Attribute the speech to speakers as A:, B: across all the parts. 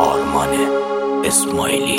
A: آرمان اسماعیلی.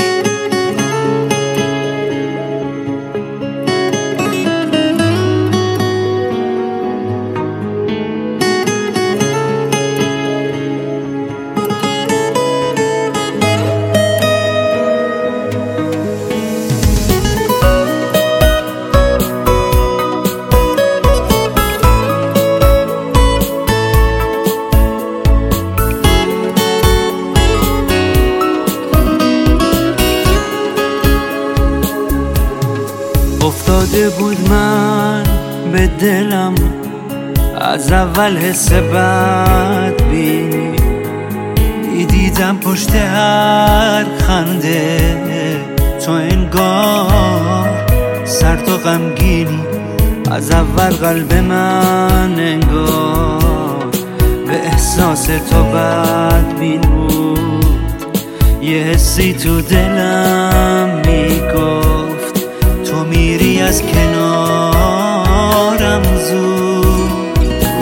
B: افتاده بود من به دلم از اول حس بد بینی، دیدم پشت هر خنده تو انگار سرد و غمگینی. از اول قلب من انگار به احساس تو بدبین بود. یه حسی تو دلم میگفت تو میری از کنارم زود.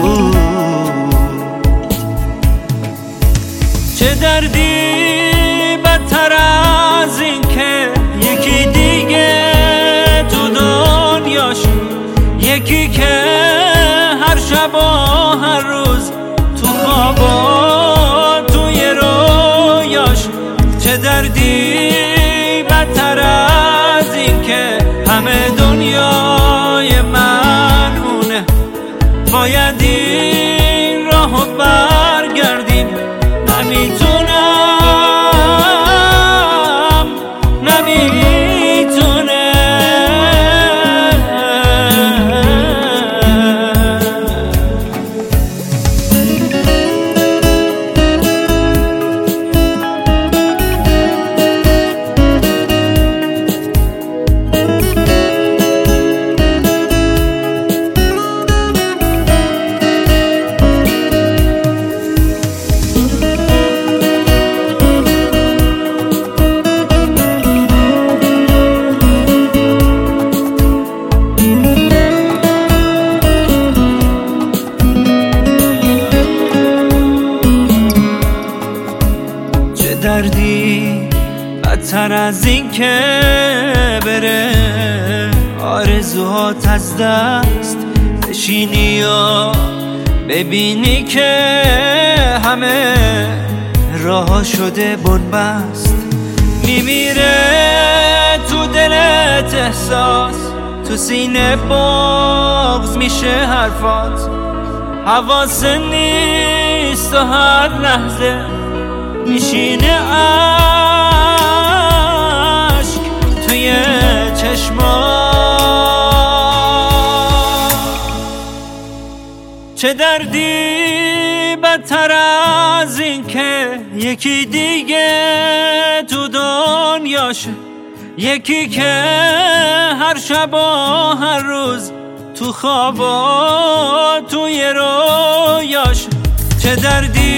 B: چه دردی بدتر از این که یکی دیگه تو دنیاش، یکی که هر شب و هر روز تو خوابا توی رویاش. چه دردی بدتر از این که همه دنیای من مونه، باید این راهو برگردیم. نمیتونم دردی بدتر از این که بره آرزوهات از دست بشینی یا ببینی که همه راه شده بنبست. میمیره تو دلت احساس، تو سینه بغض میشه حرفات. حواس نیست و هر لحظه میشینه عشق توی چشمات. چه دردی بدتر از این که یکی دیگه تو دنیاشه، یکی که هر شب و هر روز تو خوابا توی رویاشه. چه دردی